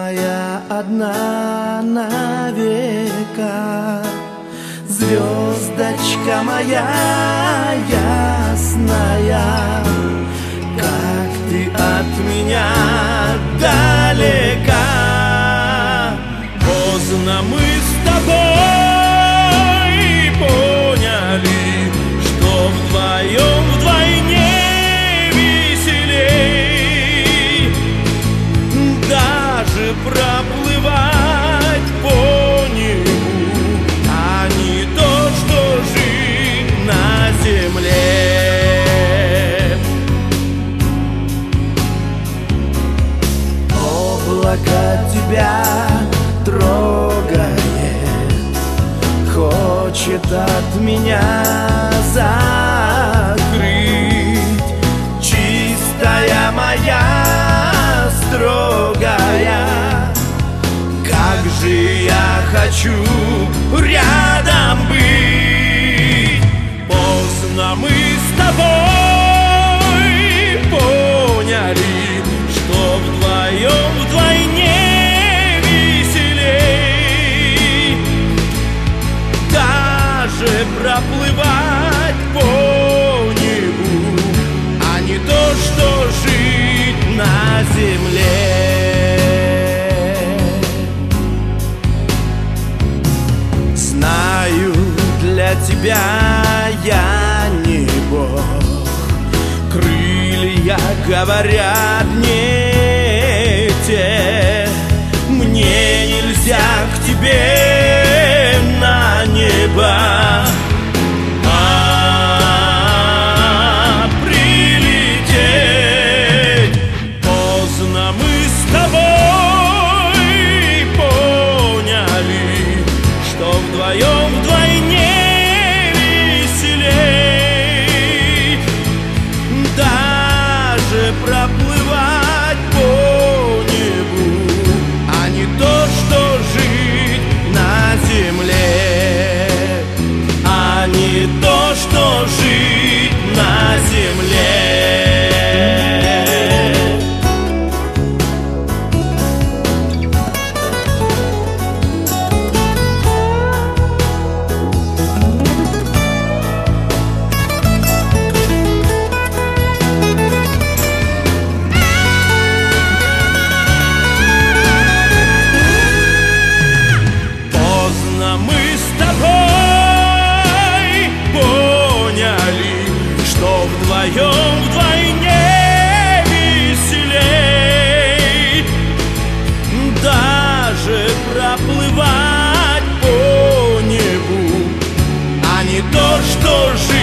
твоя одна на века, звездочка моя ясная, как ты от меня далека. Поздно мы с тобой поняли, что вдвоем вдвойне веселей, даже проплывать по небу, а не то, что жить на земле. Облако тебя трогает, хочет от меня закрыть. Чистая моя, строгая, как же я хочу рядом быть. Поздно мы с тобой поняли, что вдвоем вдвойне веселей, даже проплывать по небу, а не то, что жить на земле. Знаю, для тебя я не Бог, крылья говорят не те, мне нельзя к тебе на небо прилететь. Поздно мы с тобой поняли, что вдвоем вдвойне веселей, даже проплывать по небу, а не то, что жить на земле, а не то, что жить на земле. Вдвоем вдвойне веселей, даже проплывать по небу, а не то, что жить